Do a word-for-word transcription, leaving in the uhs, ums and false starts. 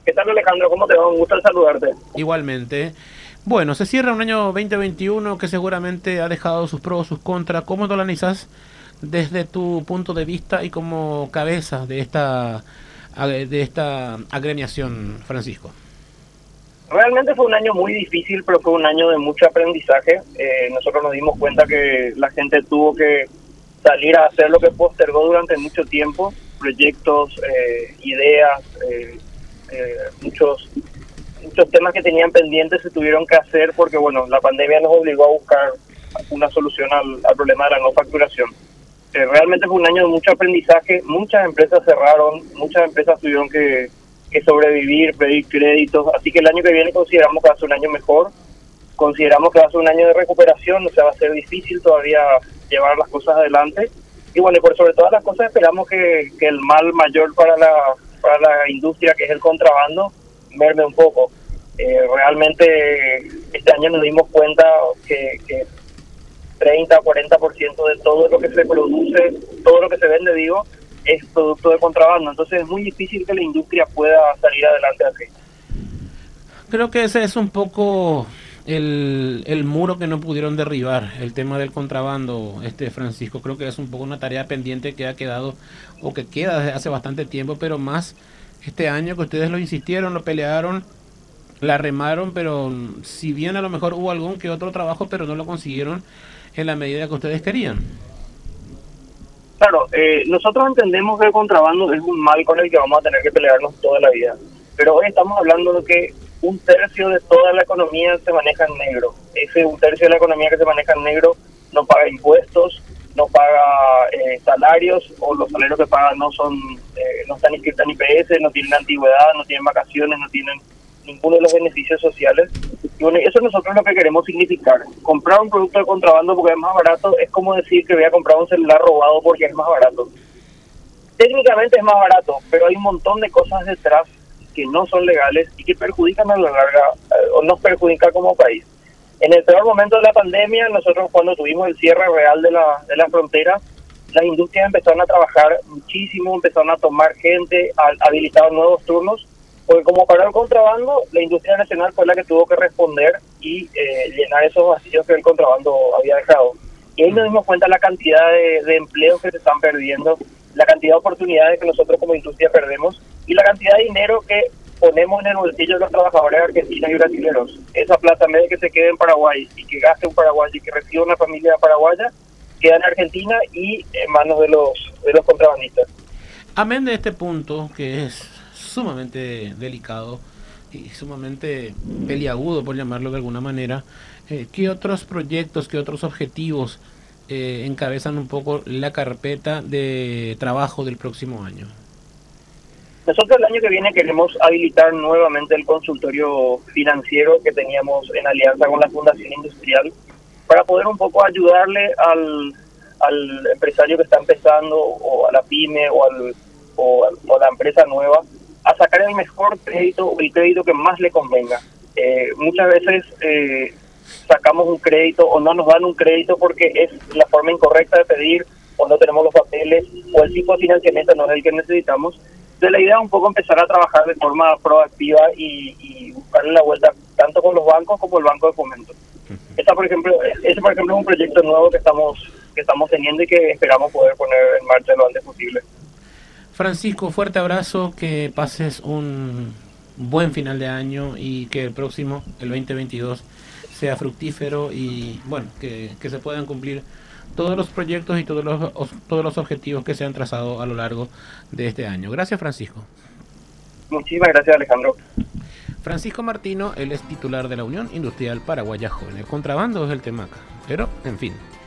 ¿Qué tal, Alejandro? ¿Cómo te va? Un gusto en saludarte. Igualmente. Bueno, se cierra un año veinte veintiuno que seguramente ha dejado sus pros, sus contras. ¿Cómo lo analizas desde tu punto de vista y como cabeza de esta de esta agremiación, Francisco? Realmente fue un año muy difícil, pero fue un año de mucho aprendizaje. Eh, nosotros nos dimos cuenta que la gente tuvo que salir a hacer lo que postergó durante mucho tiempo, proyectos, eh, ideas, eh, eh, muchos muchos temas que tenían pendientes se tuvieron que hacer porque, bueno, la pandemia nos obligó a buscar una solución al, al problema de la no facturación. Eh, realmente fue un año de mucho aprendizaje, muchas empresas cerraron, muchas empresas tuvieron que, que sobrevivir, pedir créditos, así que el año que viene consideramos que va a ser un año mejor, consideramos que va a ser un año de recuperación, o sea, va a ser difícil todavía llevar las cosas adelante, y bueno, y por sobre todas las cosas esperamos que, que el mal mayor para la, para la industria, que es el contrabando, merme un poco. Eh, realmente este año nos dimos cuenta que, que treinta o cuarenta por ciento de todo lo que se produce, todo lo que se vende, digo, es producto de contrabando. Entonces es muy difícil que la industria pueda salir adelante así. Creo que ese es un poco el, el muro que no pudieron derribar, el tema del contrabando, este Francisco. Creo que es un poco una tarea pendiente que ha quedado o que queda desde hace bastante tiempo, pero más este año que ustedes lo insistieron, lo pelearon, la remaron, pero si bien a lo mejor hubo algún que otro trabajo, pero no lo consiguieron en la medida que ustedes querían. Claro, eh, nosotros entendemos que el contrabando es un mal con el que vamos a tener que pelearnos toda la vida, pero hoy estamos hablando de que un tercio de toda la economía se maneja en negro. Ese un tercio de la economía que se maneja en negro no paga impuestos, no paga eh, salarios, o los salarios que pagan no son eh, no están inscritos en I P S, no tienen antigüedad, no tienen vacaciones, no tienen ninguno de los beneficios sociales. Y bueno, eso nosotros lo que queremos significar. Comprar un producto de contrabando porque es más barato es como decir que voy a comprar un celular robado porque es más barato. Técnicamente es más barato, pero hay un montón de cosas detrás que no son legales y que perjudican a la larga, eh, o nos perjudican como país. En el peor momento de la pandemia, nosotros cuando tuvimos el cierre real de la, de la frontera, las industrias empezaron a trabajar muchísimo, empezaron a tomar gente, a, habilitaron nuevos turnos, porque como paró el contrabando, la industria nacional fue la que tuvo que responder y eh, llenar esos vacíos que el contrabando había dejado. Y ahí nos dimos cuenta la cantidad de, de empleos que se están perdiendo, la cantidad de oportunidades que nosotros como industria perdemos y la cantidad de dinero que ponemos en el bolsillo de los trabajadores argentinos y brasileños. Esa plata, en vez de que se quede en Paraguay y que gaste un paraguayo y que reciba una familia paraguaya, queda en Argentina y en manos de los, de los contrabandistas. Amén de este punto que es sumamente delicado y sumamente peliagudo, por llamarlo de alguna manera, eh, ¿qué otros proyectos, qué otros objetivos eh, encabezan un poco la carpeta de trabajo del próximo año? Nosotros el año que viene queremos habilitar nuevamente el consultorio financiero que teníamos en alianza con la Fundación Industrial para poder un poco ayudarle al, al empresario que está empezando o a la pyme o, al, o, al, o a la empresa nueva a sacar el mejor crédito o el crédito que más le convenga. Eh, muchas veces eh, sacamos un crédito o no nos dan un crédito porque es la forma incorrecta de pedir o no tenemos los papeles o el tipo de financiamiento no es el que necesitamos. Entonces la idea es un poco empezar a trabajar de forma proactiva y, y buscarle la vuelta tanto con los bancos como el Banco de Fomento. Esta, por ejemplo, ese por ejemplo es un proyecto nuevo que estamos que estamos teniendo y que esperamos poder poner en marcha lo antes posible. Francisco, fuerte abrazo, que pases un buen final de año y que el próximo, el veinte veintidós, sea fructífero y bueno, que, que se puedan cumplir todos los proyectos y todos los, todos los objetivos que se han trazado a lo largo de este año. Gracias, Francisco. Muchísimas gracias, Alejandro. Francisco Martino, él es titular de la Unión Industrial Paraguaya Joven. El contrabando es el tema acá, pero en fin.